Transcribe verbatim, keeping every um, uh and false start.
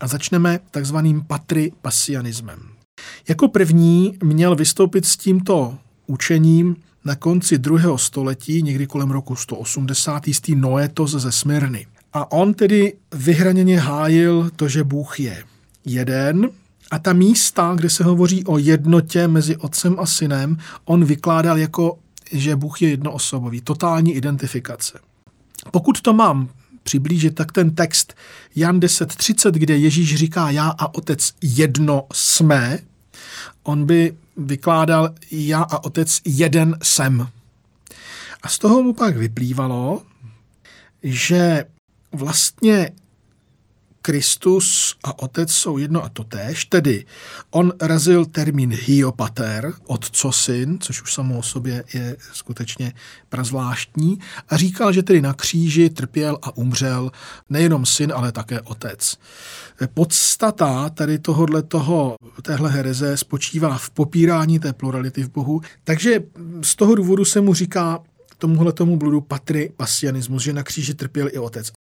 A začneme takzvaným patripassionismem. Jako první měl vystoupit s tímto učením na konci druhého století, někdy kolem roku sto osmdesát, jistý Noetos ze Smyrny. A on tedy vyhraněně hájil to, že Bůh je jeden, a ta místa, kde se hovoří o jednotě mezi otcem a synem, on vykládal jako, že Bůh je jednoosobový, totální identifikace. Pokud to mám přiblížit, tak ten text Jan deset třicet, kde Ježíš říká já a otec jedno jsme, on by vykládal já a otec jeden jsem. A z toho mu pak vyplývalo, že vlastně Kristus a otec jsou jedno a totéž, tedy on razil termín hiopater, otco syn, což už samo o sobě je skutečně prazvláštní, a říkal, že tedy na kříži trpěl a umřel nejenom syn, ale také otec. Podstata tady tohoto, téhle hereze spočívá v popírání té plurality v Bohu, takže z toho důvodu se mu říká tomuhle tomu bludu patripassionismus, že na kříži trpěl i otec.